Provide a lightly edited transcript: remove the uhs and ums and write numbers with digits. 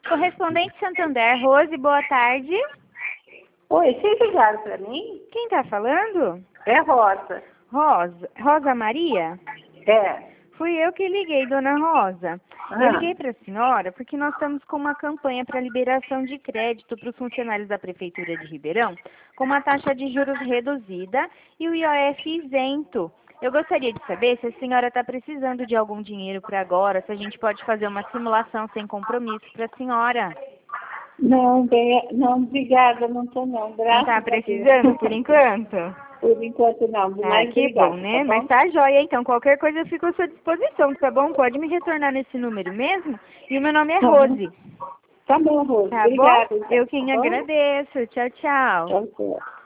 Correspondente Santander, Rose, boa tarde. Oi, vocês ligaram para mim? Quem está falando? É Rosa. Rosa Maria? É. Fui eu que liguei, dona Rosa. Eu liguei para a senhora porque nós estamos com uma campanha para liberação de crédito para os funcionários da Prefeitura de Ribeirão, com uma taxa de juros reduzida e o IOF isento. Eu gostaria de saber se a senhora está precisando de algum dinheiro para agora, se a gente pode fazer uma simulação sem compromisso para a senhora. Não, obrigada, não estou não. Graças Não está precisando por enquanto? Por enquanto não, mas Que obrigada, bom, né? tá Mas bom? tá jóia, então. Qualquer coisa eu fico à sua disposição, tá bom? Pode me retornar nesse número mesmo? E o meu nome é Tá bom. Rose. Tá bom, Rose. Tá Obrigada. bom? Eu quem tá bom? agradeço. Tchau, tchau. Tchau, tchau.